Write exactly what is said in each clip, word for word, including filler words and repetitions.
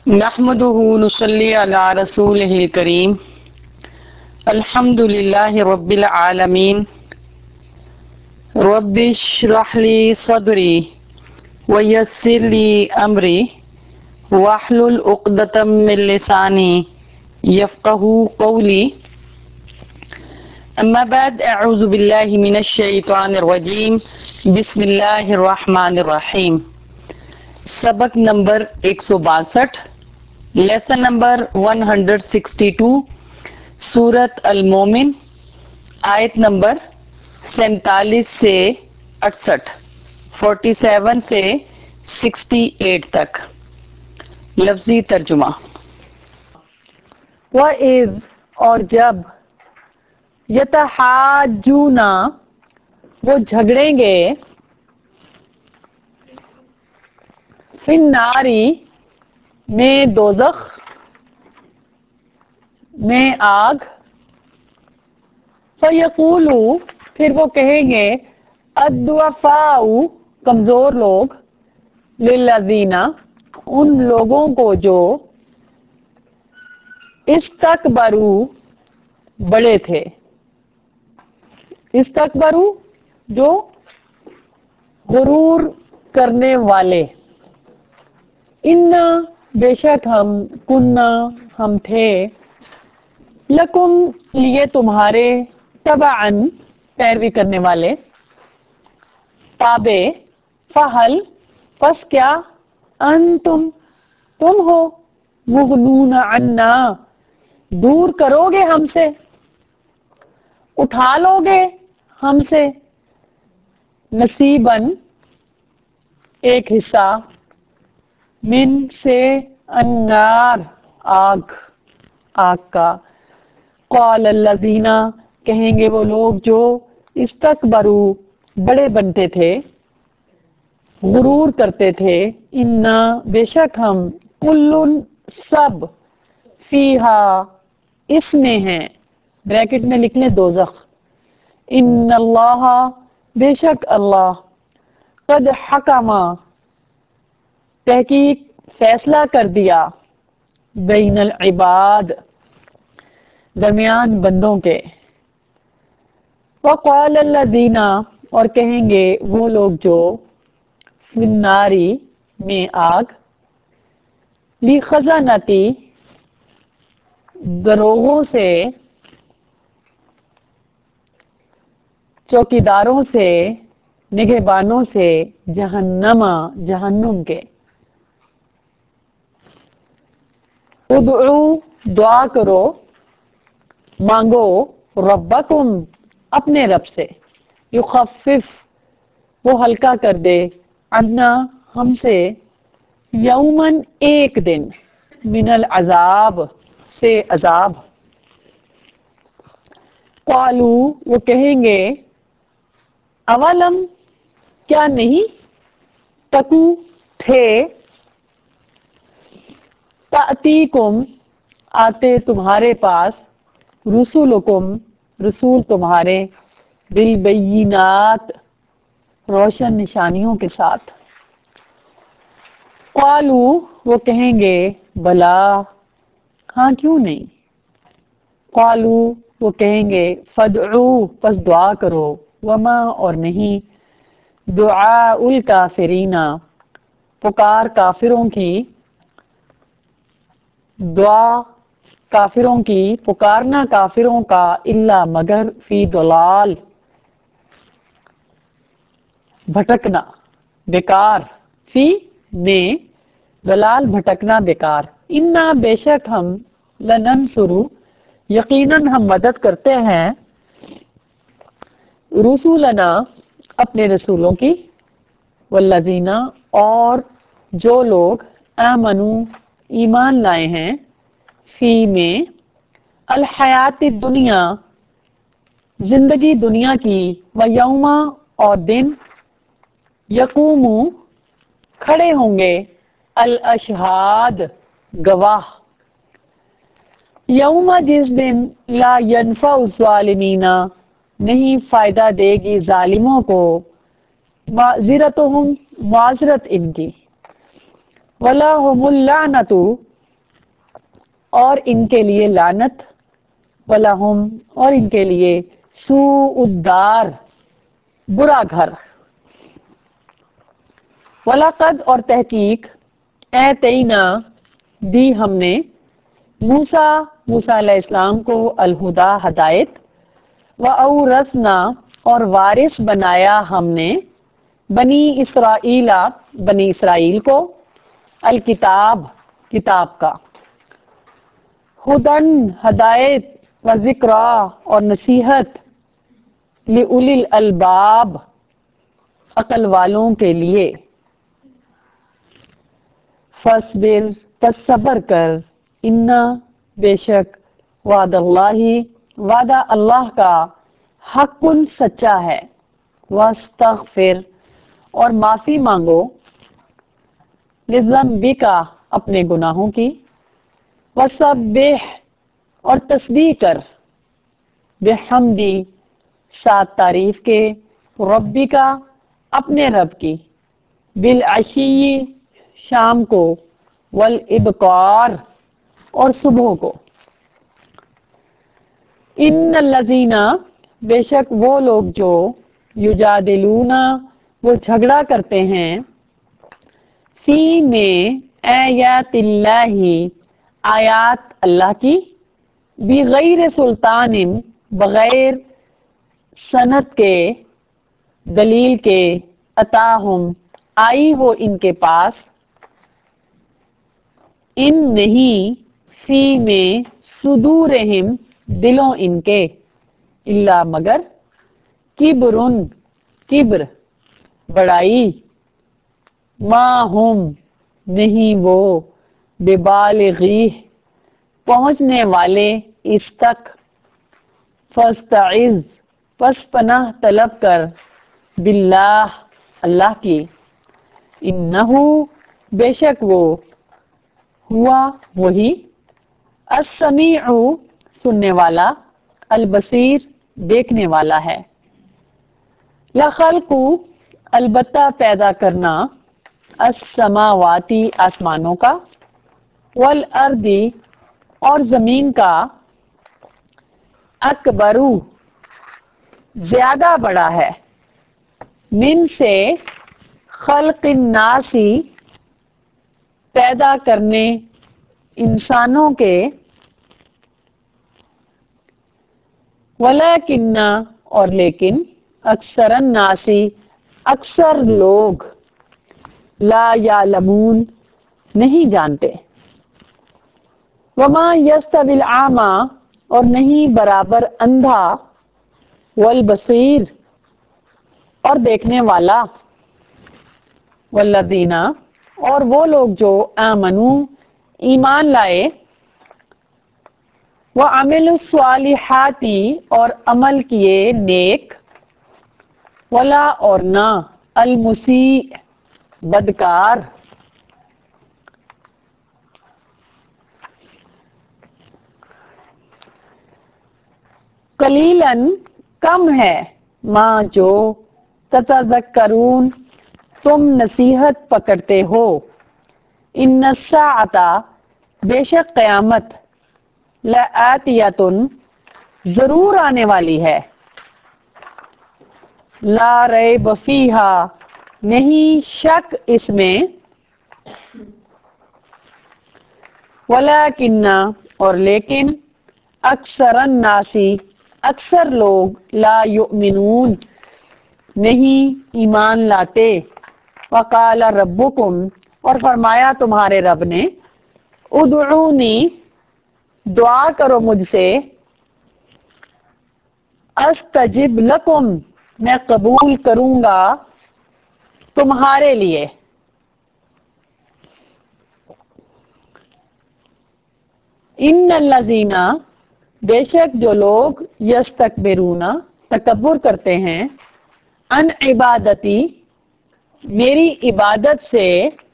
نحمده نصلي على رسوله الكريم الحمد لله رب العالمين رب اشرح لي صدري ويسر لي أمري واحلل عقدة من لساني يفقهوا قولي أما بعد أعوذ بالله من الشيطان الرجيم بسم الله الرحمن الرحيم۔ سبق نمبر ایک سو باسٹھ، لیسن نمبر ایک سو باسٹھ، سورت المومن، آیت نمبر سینتالیس سے اڑسٹھ، سینتالیس سے اڑسٹھ تک۔ لفظی ترجمہ۔ وَإِذْ اور جب یتحاجون وہ جھگڑیں گے فی النار میں دوزخ میں آگ، فیقول پھر وہ کہیں گے الضعفاء کمزور لوگ، للذین ان لوگوں کو جو استکبروا بڑے تھے، استکبروا جو غرور کرنے والے، انا بے شک ہم، کننا ہم تھے، لکم لیے تمہارے، تبعن پیروی کرنے والے، تابع، فہل پس کیا، انتم تم ہو، مغنون عنا دور کرو گے ہم سے، اٹھا لو گے ہم سے، نصیباً ایک حصہ، من سے النار آگ، آگ کا، قال الذین کہیں گے وہ لوگ جو استکبروا بڑے بنتے تھے، غرور کرتے تھے، انا بے شک ہم، کل سب، فیہا اس میں ہیں، بریکٹ میں لکھ لیں دوزخ، ان اللہ بے شک اللہ، قد حکم تحقیق فیصلہ کر دیا، بین العباد درمیان بندوں کے، وقال الذین اور کہیں گے وہ لوگ جو فی النار میں آگ، لخزنتی دروغوں سے، چوکیداروں سے، نگہبانوں سے، جہنم جہنم کے، ادعو دعا کرو، مانگو، ربکم اپنے رب سے، یخفف وہ ہلکا کر دے، عنا ہم سے، یومن ایک دن، من العذاب سے عذاب، قالو وہ کہیں گے اولم کیا نہیں، تکو تھے، تأتیکم آتے تمہارے پاس، رسولکم رسول تمہارے، بالبینات روشن نشانیوں کے ساتھ، قالو وہ کہیں گے بلا ہاں کیوں نہیں، قالو وہ کہیں گے فادعو پس دعا کرو، وما اور نہیں، دعاء الکافرین پکار کافروں کی، دعا کافروں کی، پکارنا کافروں کا، الا مگر، فی ضلال بھٹکنا، بیکار، فی میں، ضلال بھٹکنا بیکار، انا بے شک ہم، لننصر یقیناً ہم مدد کرتے ہیں، رسولنا اپنے رسولوں کی، والذین اور جو لوگ، آمنوا ایمان لائے ہیں، فی میں، الحیات الدنیا زندگی دنیا کی، ویوم اور دن، یقوم کھڑے ہوں گے، الاشہاد گواہ، یوم جس دن، لا ینفع الظالمین نہیں فائدہ دے گی ظالموں کو، معذرتہم معذرت ان کی، وَلَهُمُ اللَّعْنَةُ اور ان کے لیے لعنت، ولہم اور ان کے لیے سوء الدار برا گھر، وَلَقَدْ اور تحقیق آتَیْنَا دی ہم نے موسیٰ موسیٰ علیہ السلام کو الہدا ہدایت، وَأَوْرَثْنَا اور وارث بنایا ہم نے بنی اسرائیل بنی اسرائیل کو الکتاب کتاب کا، ہدن ہدایت، و ذکرا اور نصیحت، لِأُولِي الْأَلْبَاب عقل والوں کے لیے، فَاصْبِرْ پس صبر کر، اِنَّا بے شک وعد اللہ وعدہ اللہ کا حق سچا ہے، وَاسْتَغْفِرْ اور معافی مانگو، لِذَنبِکَ اپنے گناہوں کی، وَسَبِّحْ اور تسبیح کر، بِحَمْدِ ساتھ تعریف کے، ربک اپنے رب کی، بالعشی شام کو، والابکار اور صبح کو، ان الذین بے شک وہ لوگ جو یجادلون وہ جھگڑا کرتے ہیں، فی میں آیات اللہ آیات اللہ کی، بغیر سلطان بغیر سند کے، دلیل کے، اتاہم آئی ہو ان کے پاس، ان نہیں، فی میں صدورہم دلوں ان کے، الا مگر، کبرن کبر بڑائی، ما ہم نہیں وہ، ببالغیہ پہنچنے والے اس تک، فاستعذ پس پناہ طلب کر، باللہ اللہ کی، انہ بے شک وہ، ہوا وہی، السمیع سننے والا، البصیر دیکھنے والا ہے، لخلق البتہ پیدا کرنا، السماواتی آسمانوں کا، والارض اور زمین کا، اکبر زیادہ بڑا ہے، من سے خلق الناس پیدا کرنے انسانوں کے، ولیکن اور لیکن، اکثر الناس اکثر لوگ، لا یعلمون نہیں جانتے، وما یستوی الاعمی اور نہیں برابر اندھا، والبصیر اور دیکھنے والا، والذین اور وہ لوگ جو آمنوا ایمان لائے، وعملوا الصالحات اور عمل کیے نیک، ولا اور نہ، المسیء بدکار، قلیلاً کم ہے، ما جو، تتذکرون تم نصیحت پکڑتے ہو، ان الساعۃ بے شک قیامت، لآتیۃ ضرور آنے والی ہے، لا ریب فیہا نہیں شک اس میں، ولیکن اور لیکن، اکثر الناس اکثر لوگ، لا یؤمنون نہیں ایمان لاتے، وقال ربکم اور فرمایا تمہارے رب نے، ادعونی دعا کرو مجھ سے، استجب لکم میں قبول کروں گا تمہارے لیے، ان الذین بے شک جو لوگ، یستکبرون تکبر کرتے ہیں، ان عبادتی میری عبادت سے،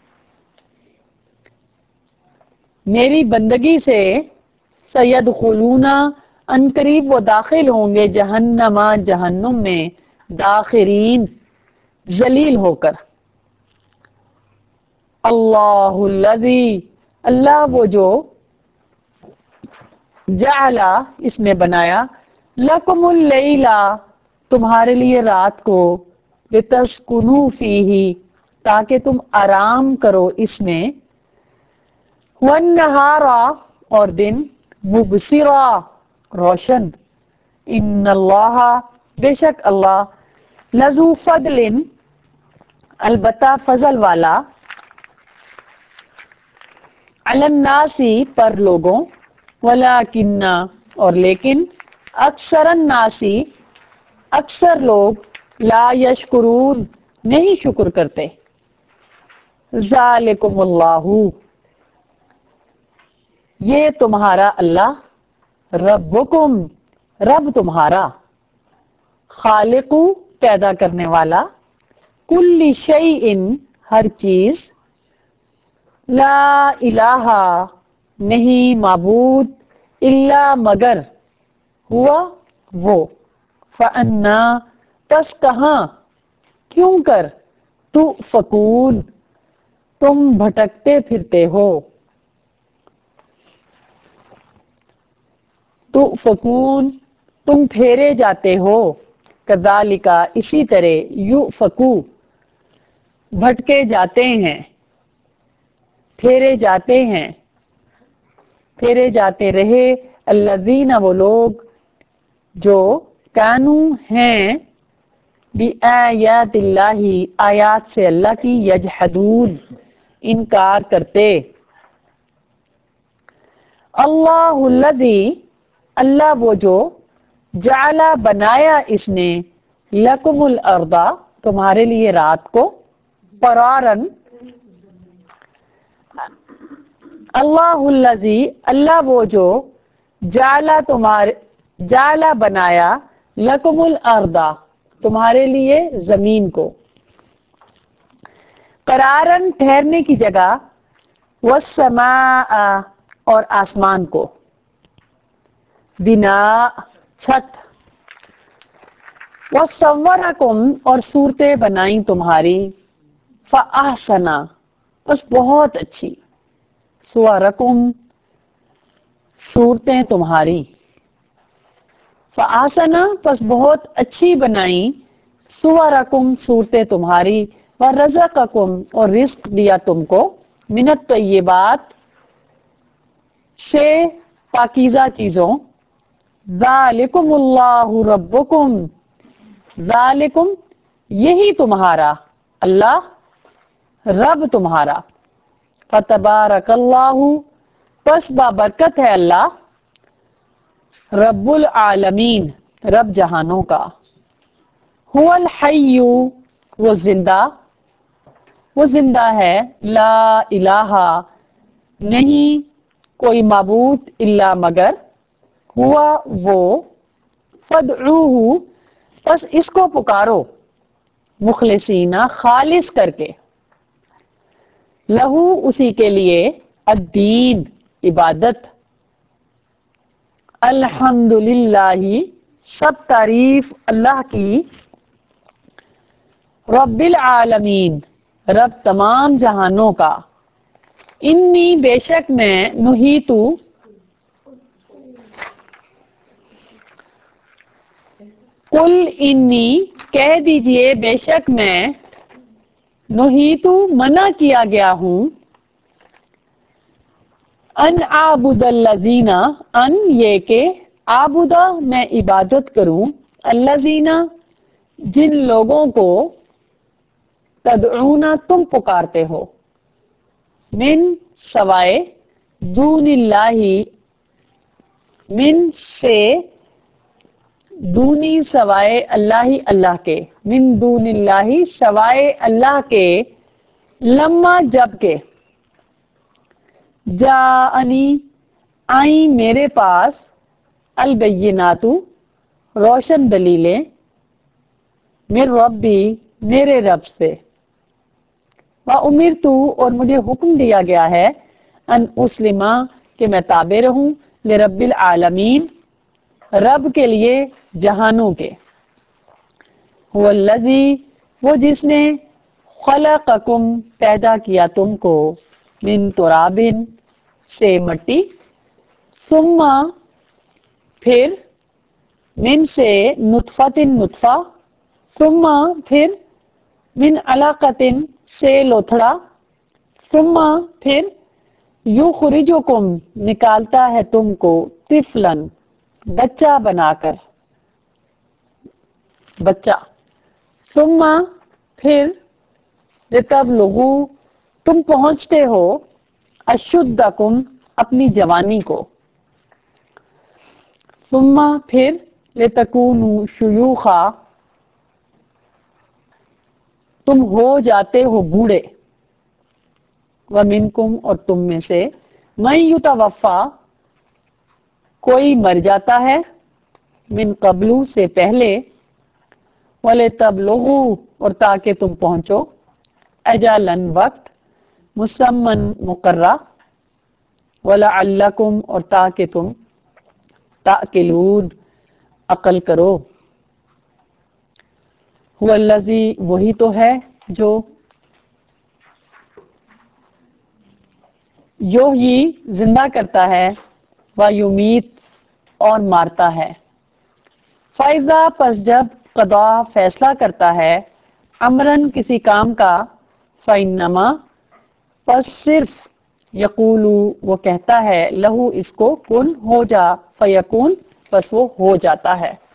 میری بندگی سے، سیدخلون ان قریب وہ داخل ہوں گے، جہنم جہنم میں، داخرین ذلیل ہو کر، اللہ الذی اللہ وہ جو، جعلا اس نے بنایا، لکم اللیلا تمہارے لیے رات کو، لتسکنوا فیہ تاکہ تم آرام کرو اس میں، والنہار اور دن، مبصرا روشن، ان اللہ بے شک اللہ، لذو فضل البتہ فضل والا، علی الناس پر لوگوں، ولکن اور لیکن، اکثر الناس اکثر لوگ، لا یشکرون نہیں شکر کرتے، ذالکم اللہ یہ تمہارا اللہ، ربکم رب تمہارا، خالق پیدا کرنے والا، کل شیء ہر چیز، لا الہ نہیں معبود، الا مگر، ہوا وہ، فانا پس کہاں، کیوں کر، تؤفکون تم بھٹکتے پھرتے ہو، تؤفکون تم پھیرے جاتے ہو، کذالک اسی طرح، یؤفکو بھٹکے جاتے ہیں، پھیرے جاتے ہیں، پھیرے جاتے رہے، الذین وہ لوگ جو، کانوا ہیں، بآیات اللہ آیات سے اللہ کی، یجحدون انکار کرتے، اللہ الذی اللہ وہ جو، جعل بنایا اس نے، لکم الارض تمہارے لیے رات کو، قرارن اللہ الذی اللہ وہ جو، جعل تمہارے جعل بنایا، لکم الارض تمہارے لیے زمین کو، قرارن ٹھہرنے کی جگہ، والسماء اور آسمان کو، بنا چھت، وصورکم اور صورتیں بنائیں تمہاری، فاحسن بس بہت اچھی، صورکم صورتیں تمہاری، فاحسن پس بہت اچھی بنائیں، صورکم صورتیں تمہاری، ورزقکم اور رزق دیا تم کو، من الطیبات سے پاکیزہ چیزوں، ذالکم اللہ ربکم ذالکم یہی تمہارا اللہ رب تمہارا، فتبارک اللہ پس بابرکت ہے اللہ، رب العالمین رب جہانوں کا، هو الحی وہ زندہ وہ زندہ ہے، لا الہ نہیں کوئی معبود، الا مگر، ہوا وہ، فادعوہ پس اس کو پکارو، مخلصین خالص کر کے، لہو اسی کے لیے، الدین عبادت، الحمدللہ سب تعریف اللہ کی، رب العالمین رب تمام جہانوں کا، انی بے شک میں، نہیتو قل انی کہہ دیجئے بے شک میں، نہیتو منع کیا گیا ہوں، ان اعبد الذین ان یہ کہ، اعبد میں عبادت کروں، الذین جن لوگوں کو، تدعون تم پکارتے ہو، من سوائے، دون اللہ من سے، دونی سوائے اللہ اللہ کے، من دون اللہ سوائے اللہ کے، لما جب کہ، جاءنی آئی میرے پاس، البینات روشن دلیلیں، من ربی میرے رب سے، وَأُمِرْتُ اور مجھے حکم دیا گیا ہے، ان اسلم کہ میں تابع رہوں، لرب العالمین رب کے لیے جہانوں کے، هو الذی وہ جس نے، خلقکم پیدا کیا تم کو، من تراب سے مٹی، ثم پھر من سے نطفتن نطفہ، ثم پھر من علاقتن سے لوتھڑا، ثم پھر یخرجکم نکالتا ہے تم کو طفلن بچہ بنا کر، بچہ، ثم پھر لتبلغوا تم پہنچتے ہو اشدکم اپنی جوانی کو، ثم پھر لتکونوا شیوخا تم ہو جاتے ہو بوڑھے، ومنکم اور تم میں سے من یتوفا کوئی مر جاتا ہے، من قبل سے پہلے، وَلِتَبْلُغُوا اور تاکہ تم پہنچو اجلاً وقت، مسمن مقررہ، وَلَعَلَّكُمْ اور تاکہ تم تَأْکِلُونَ عقل کرو، هو الذی وہی تو ہے جو یحیی زندہ کرتا ہے، وَیُمِیت اور مارتا ہے، فَإِذَا پس جب قضا فیصلہ کرتا ہے، امرن کسی کام کا، فَإِنَّمَا پس صرف یقول وہ کہتا ہے لہو اس کو کن ہو جا، فیکون پس وہ ہو جاتا ہے۔